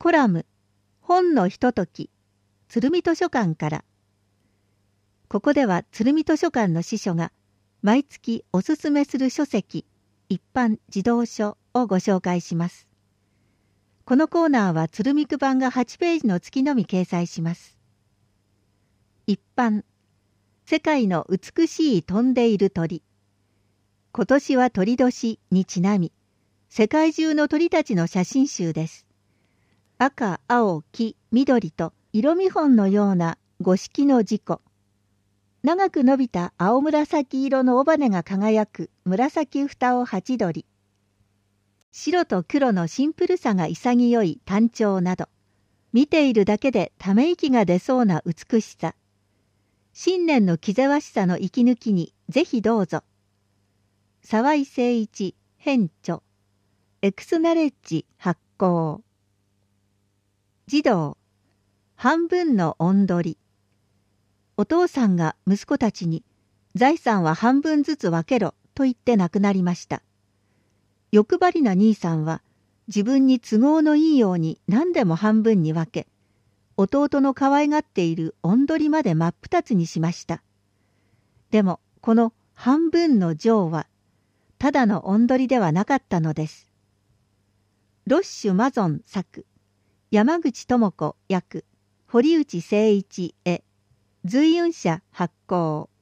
コラム本のひととき鶴見図書館から。ここでは鶴見図書館の司書が毎月おすすめする書籍、一般児童書をご紹介します。このコーナーは鶴見区版が8ページの月のみ掲載します。一般、世界の美しい飛んでいる鳥。今年は鳥年にちなみ、世界中の鳥たちの写真集です。赤、青、黄、緑と色見本のような五色の事故。長く伸びた青紫色の尾羽が輝く紫蓋をハチドリ。白と黒のシンプルさが潔いタンチョウなど、見ているだけでため息が出そうな美しさ。新年の気ぜわしさの息抜きにぜひどうぞ。沢井誠一編著。エクスナレッジ発行。児童、半分のおんどり。お父さんが息子たちに財産は半分ずつ分けろと言って亡くなりました。欲張りな兄さんは自分に都合のいいように何でも半分に分け、弟の可愛がっているおんどりまで真っ二つにしました。でもこの半分の錠はただのおんどりではなかったのです。ロッシュ・マゾン作、山口智子訳、堀内誠一絵、随雲社発行。